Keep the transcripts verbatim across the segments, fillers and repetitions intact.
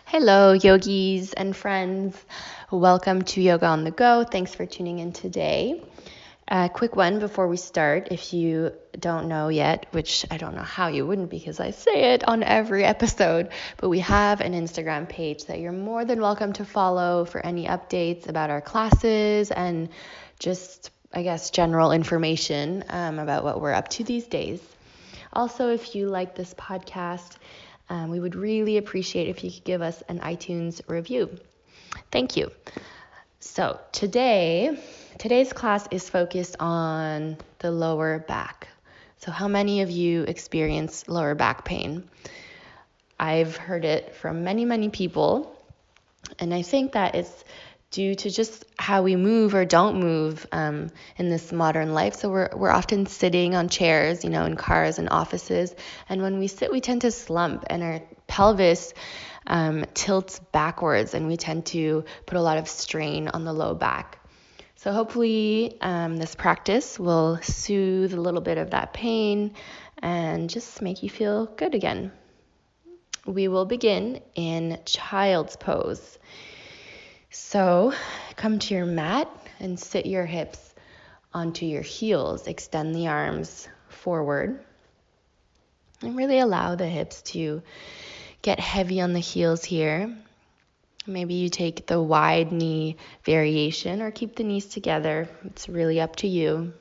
Hello, yogis and friends. Welcome to Yoga on the Go. Thanks for tuning in today. A quick one before we start. If you don't know yet, which I don't know how you wouldn't because I say it on every episode, but we have an Instagram page that you're more than welcome to follow for any updates about our classes and just, I guess, general information um, about what we're up to these days. Also, if you like this podcast, um, we would really appreciate if you could give us an iTunes review. Thank you. So today, today's class is focused on the lower back. So how many of you experience lower back pain? I've heard it from many, many people, and I think that it's due to just how we move or don't move um, in this modern life. So we're we're often sitting on chairs, you know, in cars and offices, and when we sit, we tend to slump, and our pelvis um, tilts backwards, and we tend to put a lot of strain on the low back. So hopefully um, this practice will soothe a little bit of that pain and just make you feel good again. We will begin in child's pose. So come to your mat and sit your hips onto your heels. Extend the arms forward and really allow the hips to get heavy on the heels here. Maybe you take the wide knee variation or keep the knees together. It's really up to you.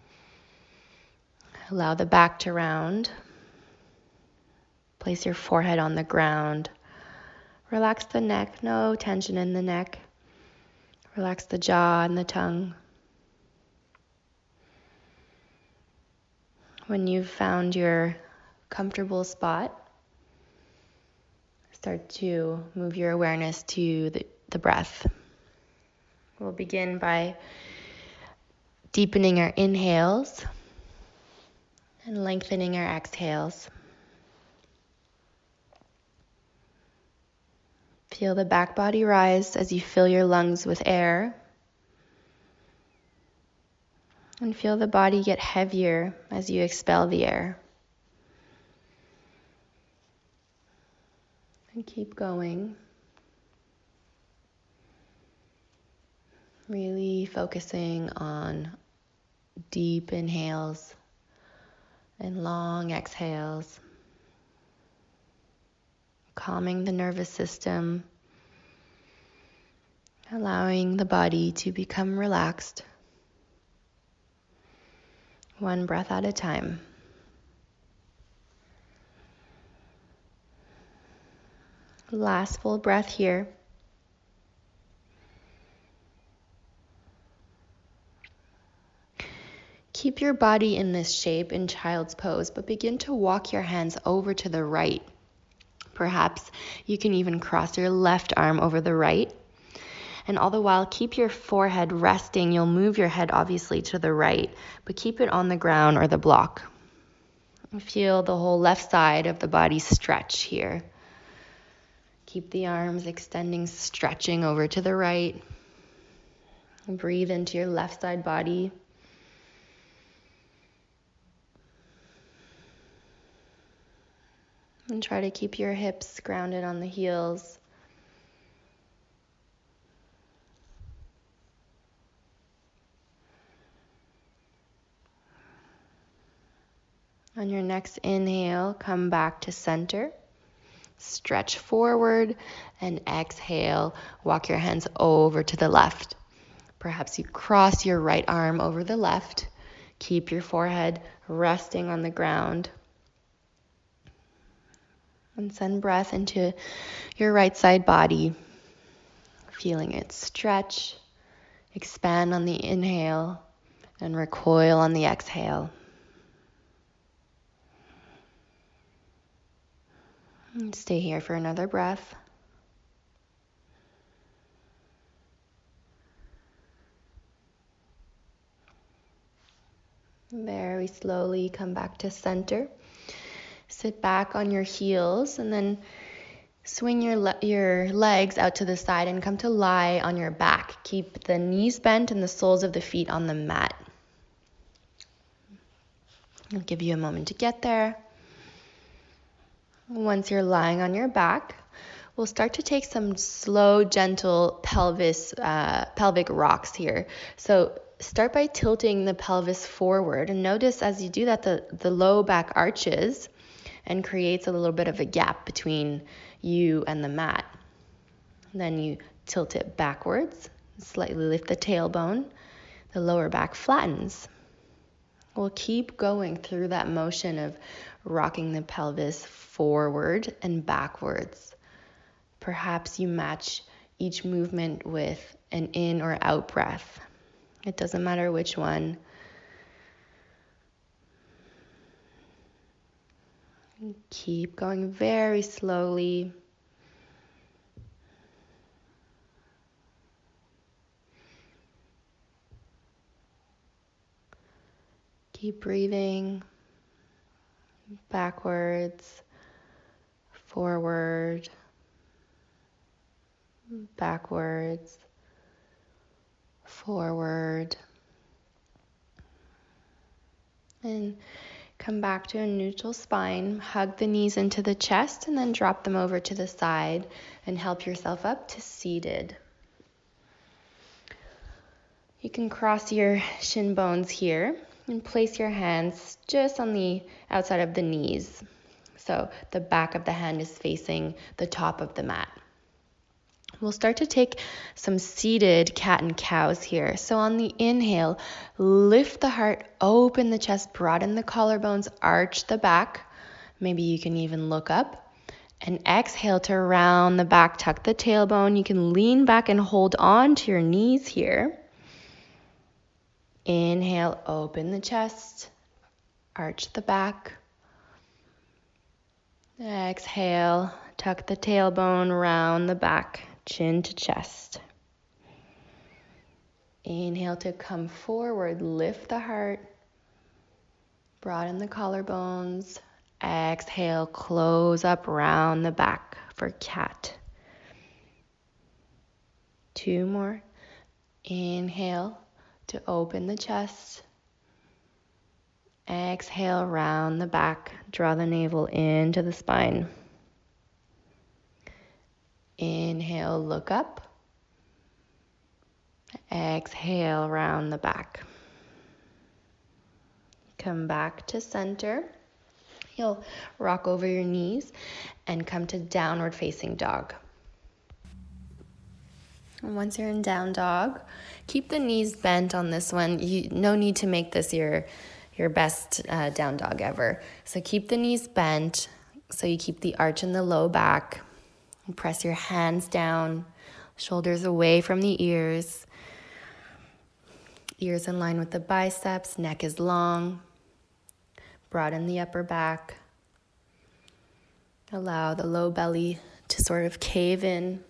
Allow the back to round. Place your forehead on the ground. Relax the neck, no tension in the neck. Relax the jaw and the tongue. When you've found your comfortable spot, start to move your awareness to the, the breath. We'll begin by deepening our inhales and lengthening our exhales. Feel the back body rise as you fill your lungs with air. And feel the body get heavier as you expel the air. And keep going. Really focusing on deep inhales and long exhales. Calming the nervous system. Allowing the body to become relaxed. One breath at a time. Last full breath here. Keep your body in this shape in child's pose, but begin to walk your hands over to the right. Perhaps you can even cross your left arm over the right. And all the while, keep your forehead resting. You'll move your head obviously to the right, but keep it on the ground or the block. Feel the whole left side of the body stretch here. Keep the arms extending, stretching over to the right. Breathe into your left side body. And try to keep your hips grounded on the heels. On your next inhale, come back to center. Stretch forward and exhale. Walk your hands over to the left. Perhaps you cross your right arm over the left. Keep your forehead resting on the ground. And send breath into your right side body. Feeling it stretch, expand on the inhale, and recoil on the exhale. And stay here for another breath. Very slowly come back to center. Sit back on your heels and then swing your le- your legs out to the side and come to lie on your back. Keep the knees bent and the soles of the feet on the mat. I'll give you a moment to get there. Once you're lying on your back, We'll start to take some slow, gentle pelvis, uh, pelvic rocks here. So start by tilting the pelvis forward, and notice as you do that the, the low back arches and creates a little bit of a gap between you and the mat. Then you tilt it backwards, slightly lift the tailbone, the lower back flattens. We'll keep going through that motion of rocking the pelvis forward and backwards. Perhaps you match each movement with an in or out breath. It doesn't matter which one. Keep going very slowly. Keep breathing backwards, forward, backwards, forward, and come back to a neutral spine. Hug the knees into the chest and then drop them over to the side and help yourself up to seated. You can cross your shin bones here and place your hands just on the outside of the knees. So the back of the hand is facing the top of the mat. We'll start to take some seated cat and cows here. So on the inhale, lift the heart, open the chest, broaden the collarbones, arch the back. Maybe you can even look up. And exhale to round the back, tuck the tailbone. You can lean back and hold on to your knees here. Inhale, open the chest, arch the back. Exhale, tuck the tailbone, round the back, chin to chest. Inhale to come forward, lift the heart, broaden the collarbones. Exhale, close up, round the back for cat. Two more. Inhale to open the chest. Exhale, round the back, draw the navel into the spine. Inhale, look up. Exhale, round the back. Come back to center. You'll rock over your knees and come to downward facing dog. And once you're in down dog, keep the knees bent on this one. You no need to make this your your best uh, down dog ever. So keep the knees bent so you keep the arch in the low back. And press your hands down, shoulders away from the ears. Ears in line with the biceps, neck is long. Broaden the upper back. Allow the low belly to sort of cave in.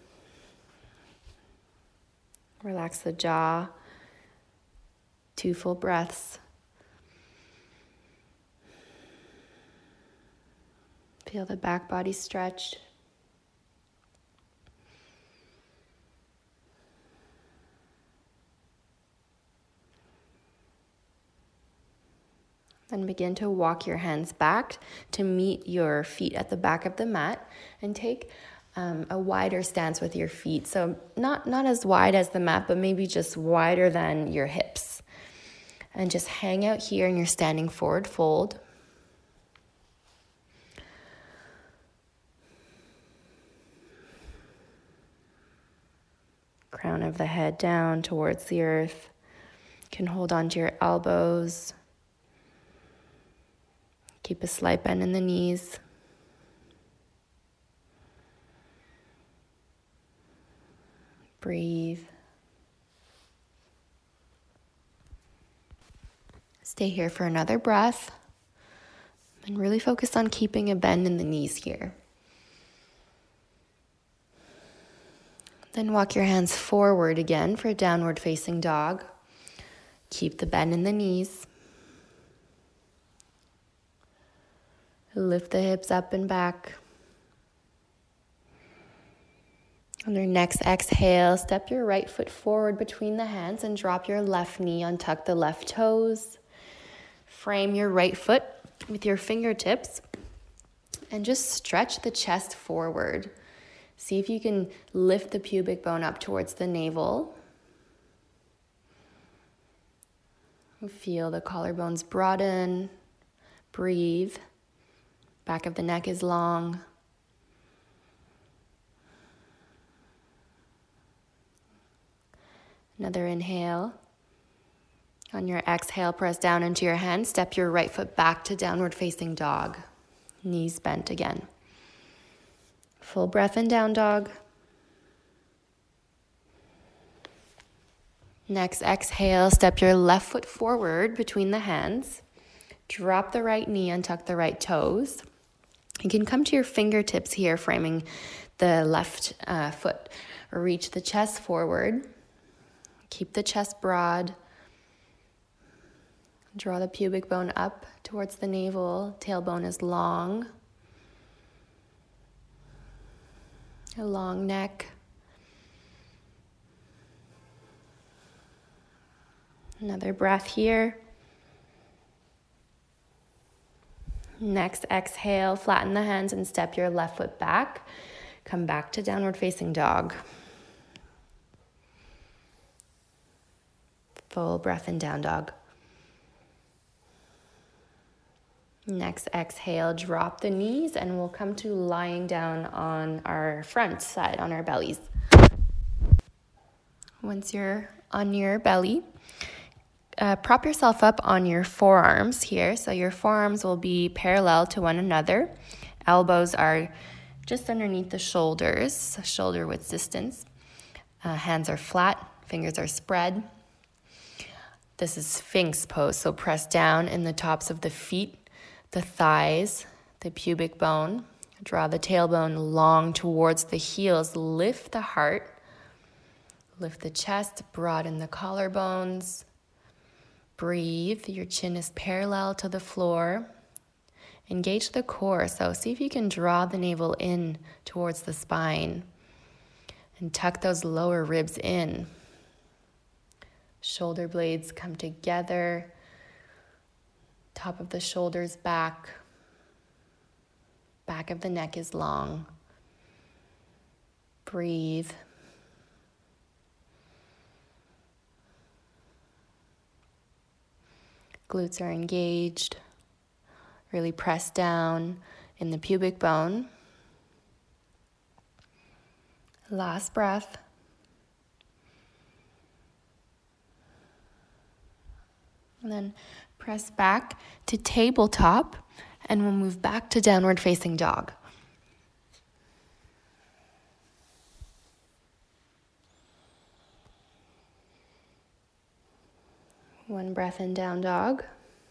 Relax the jaw. Two full breaths. Feel the back body stretched. Then begin to walk your hands back to meet your feet at the back of the mat and take um, a wider stance with your feet. So not, not as wide as the mat, but maybe just wider than your hips. And just hang out here in your standing forward fold. Crown of the head down towards the earth. You can hold on to your elbows. Keep a slight bend in the knees. Breathe. Stay here for another breath. And really focus on keeping a bend in the knees here. Then walk your hands forward again for a downward facing dog. Keep the bend in the knees. Lift the hips up and back. On your next exhale, step your right foot forward between the hands and drop your left knee, untuck the left toes. Frame your right foot with your fingertips and just stretch the chest forward. See if you can lift the pubic bone up towards the navel. Feel the collarbones broaden. Breathe. Back of the neck is long. Another inhale. On your exhale, press down into your hands. Step your right foot back to downward facing dog. Knees bent again. Full breath in down dog. Next, exhale, step your left foot forward between the hands. Drop the right knee and tuck the right toes. You can come to your fingertips here, framing the left uh, foot. Reach the chest forward. Keep the chest broad. Draw the pubic bone up towards the navel. Tailbone is long. A long neck. Another breath here. Next, exhale, flatten the hands and step your left foot back. Come back to downward facing dog. Full breath in down dog. Next, exhale, drop the knees and we'll come to lying down on our front side, on our bellies. Once you're on your belly, uh, prop yourself up on your forearms here. So your forearms will be parallel to one another. Elbows are just underneath the shoulders, shoulder width distance. Uh, hands are flat, fingers are spread. This is Sphinx pose, so press down in the tops of the feet, the thighs, the pubic bone. Draw the tailbone long towards the heels. Lift the heart. Lift the chest. Broaden the collarbones. Breathe. Your chin is parallel to the floor. Engage the core. So see if you can draw the navel in towards the spine. And tuck those lower ribs in. Shoulder blades come together. Top of the shoulders back. Back of the neck is long. Breathe. Glutes are engaged. Really press down in the pubic bone. Last breath. And then press back to tabletop, and we'll move back to downward facing dog. One breath in down dog.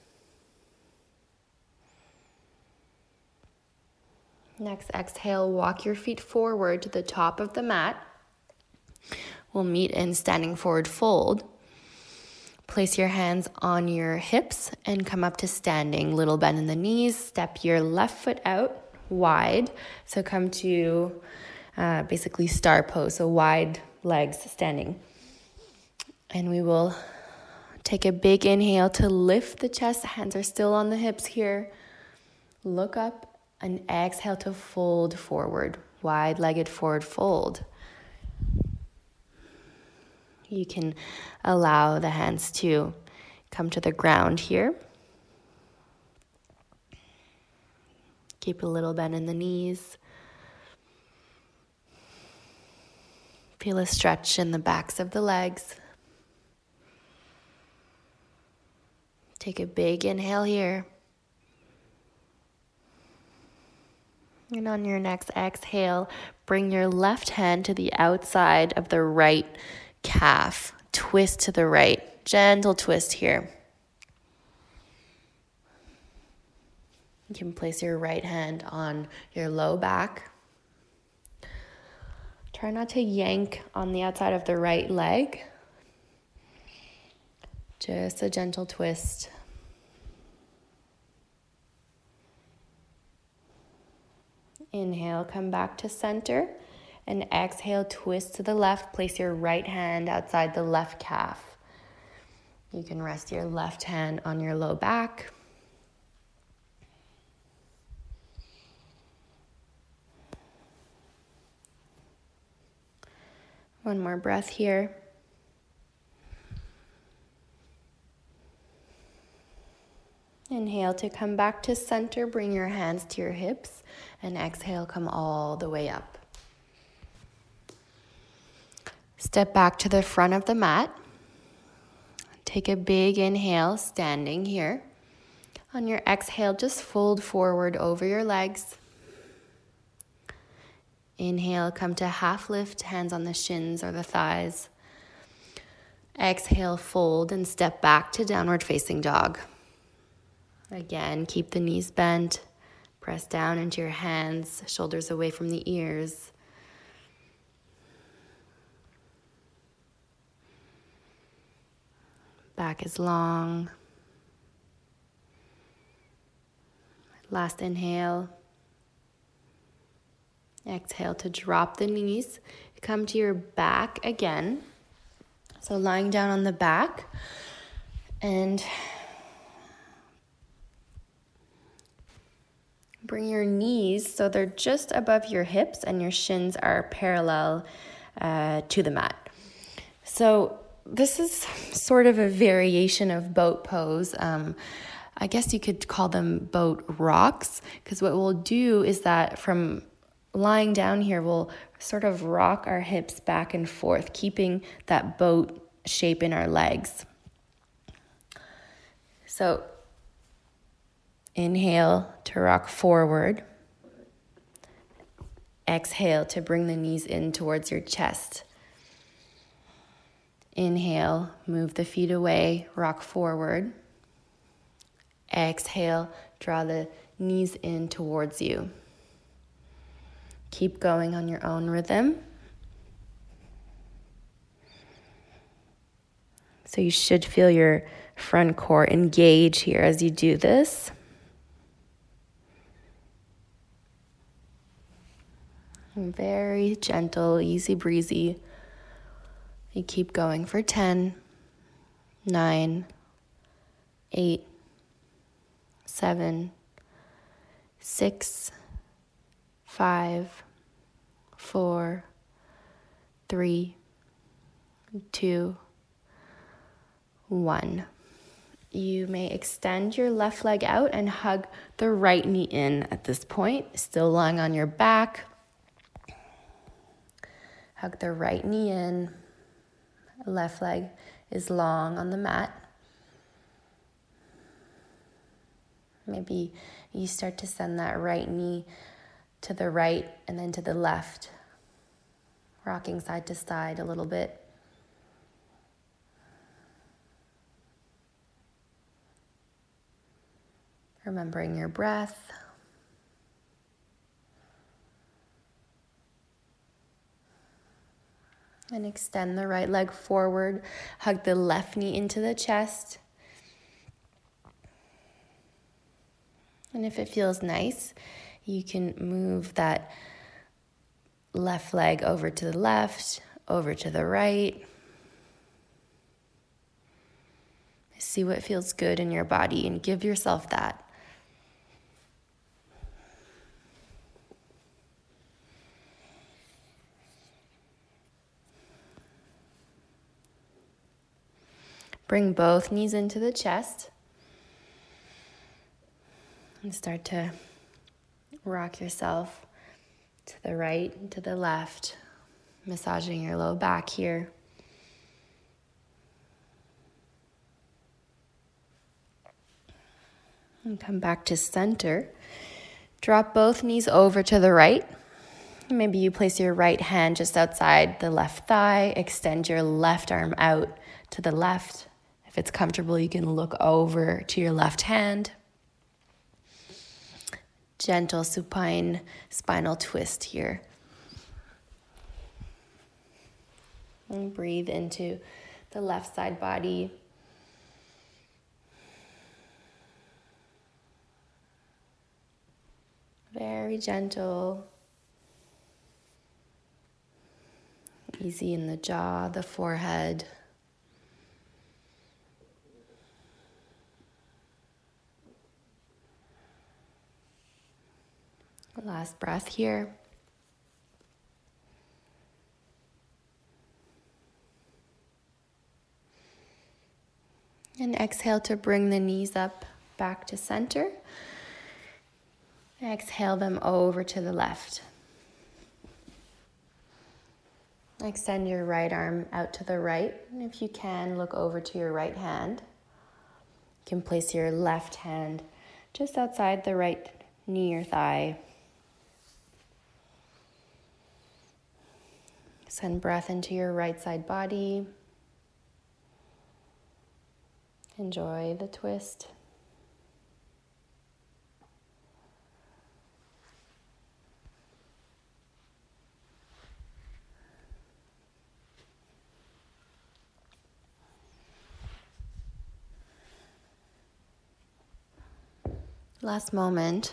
Next, exhale, walk your feet forward to the top of the mat. We'll meet in standing forward fold. Place your hands on your hips and come up to standing. Little bend in the knees. Step your left foot out wide. So come to uh, basically star pose, so wide legs standing. And we will take a big inhale to lift the chest. Hands are still on the hips here. Look up and exhale to fold forward. Wide-legged forward fold. You can allow the hands to come to the ground here. Keep a little bend in the knees. Feel a stretch in the backs of the legs. Take a big inhale here. And on your next exhale, bring your left hand to the outside of the right calf. Twist to the right. Gentle twist here. You can place your right hand on your low back. Try not to yank on the outside of the right leg. Just a gentle twist. Inhale, come back to center. And exhale, twist to the left. Place your right hand outside the left calf. You can rest your left hand on your low back. One more breath here. Inhale to come back to center. Bring your hands to your hips. And exhale, come all the way up. Step back to the front of the mat. Take a big inhale, standing here. On your exhale, just fold forward over your legs. Inhale, come to half lift, hands on the shins or the thighs. Exhale, fold and step back to downward facing dog. Again, keep the knees bent. Press down into your hands, shoulders away from the ears. Back is long. Last inhale. Exhale to drop the knees. Come to your back again. So lying down on the back and bring your knees so they're just above your hips and your shins are parallel uh, to the mat. So this is sort of a variation of boat pose. Um, I guess you could call them boat rocks, because what we'll do is that from lying down here, we'll sort of rock our hips back and forth, keeping that boat shape in our legs. So inhale to rock forward. Exhale to bring the knees in towards your chest. Inhale, move the feet away, rock forward. Exhale, draw the knees in towards you. Keep going on your own rhythm. So you should feel your front core engage here as you do this. Very gentle, easy breezy. You keep going for ten, nine, eight, seven, six, five, four, three, two, one. You may extend your left leg out and hug the right knee in at this point, still lying on your back. Hug the right knee in. Left leg is long on the mat. Maybe you start to send that right knee to the right and then to the left, rocking side to side a little bit. Remembering your breath. And extend the right leg forward. Hug the left knee into the chest. And if it feels nice, you can move that left leg over to the left, over to the right. See what feels good in your body and give yourself that. Bring both knees into the chest and start to rock yourself to the right and to the left, massaging your low back here. And come back to center. Drop both knees over to the right. Maybe you place your right hand just outside the left thigh. Extend your left arm out to the left. If it's comfortable, you can look over to your left hand. Gentle supine spinal twist here. And breathe into the left side body. Very gentle. Easy in the jaw, the forehead. Last breath here. And exhale to bring the knees up back to center. Exhale them over to the left. Extend your right arm out to the right. And if you can, look over to your right hand. You can place your left hand just outside the right knee or thigh. Send breath into your right side body. Enjoy the twist. Last moment.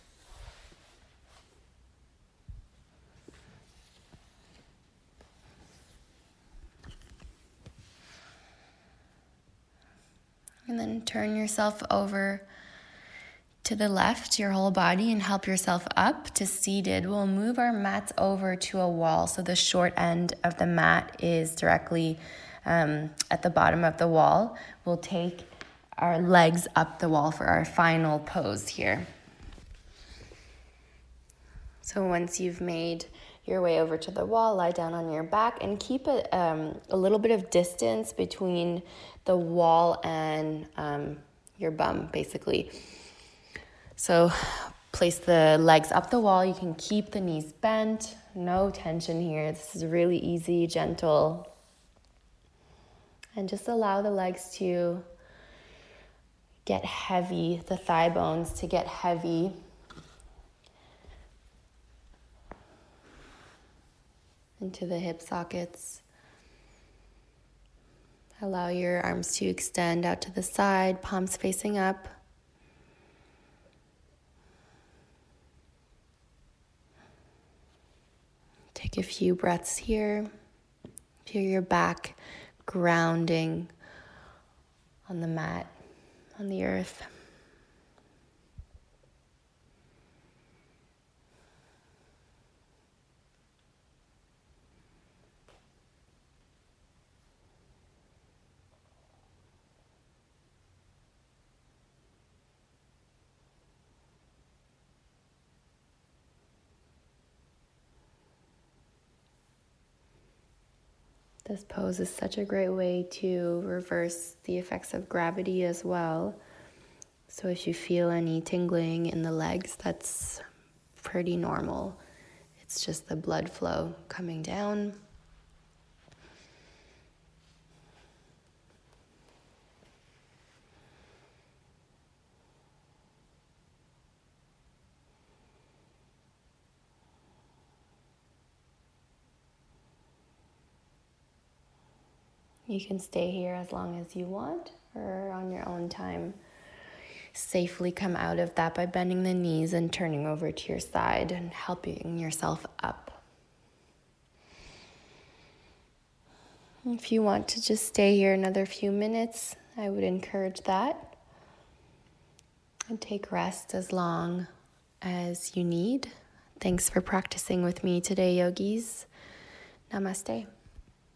And then turn yourself over to the left, your whole body, and help yourself up to seated. We'll move our mats over to a wall. So the short end of the mat is directly um, at the bottom of the wall. We'll take our legs up the wall for our final pose here. So once you've made your way over to the wall, lie down on your back and keep a, um, a little bit of distance between the wall and um, your bum, basically. So place the legs up the wall. You can keep the knees bent. No tension here. This is really easy, gentle. And just allow the legs to get heavy, the thigh bones to get heavy. Into the hip sockets. Allow your arms to extend out to the side, palms facing up. Take a few breaths here. Feel your back grounding on the mat, on the earth. This pose is such a great way to reverse the effects of gravity as well. So if you feel any tingling in the legs, that's pretty normal. It's just the blood flow coming down. You can stay here as long as you want or on your own time. Safely come out of that by bending the knees and turning over to your side and helping yourself up. If you want to just stay here another few minutes, I would encourage that. And take rest as long as you need. Thanks for practicing with me today, yogis. Namaste.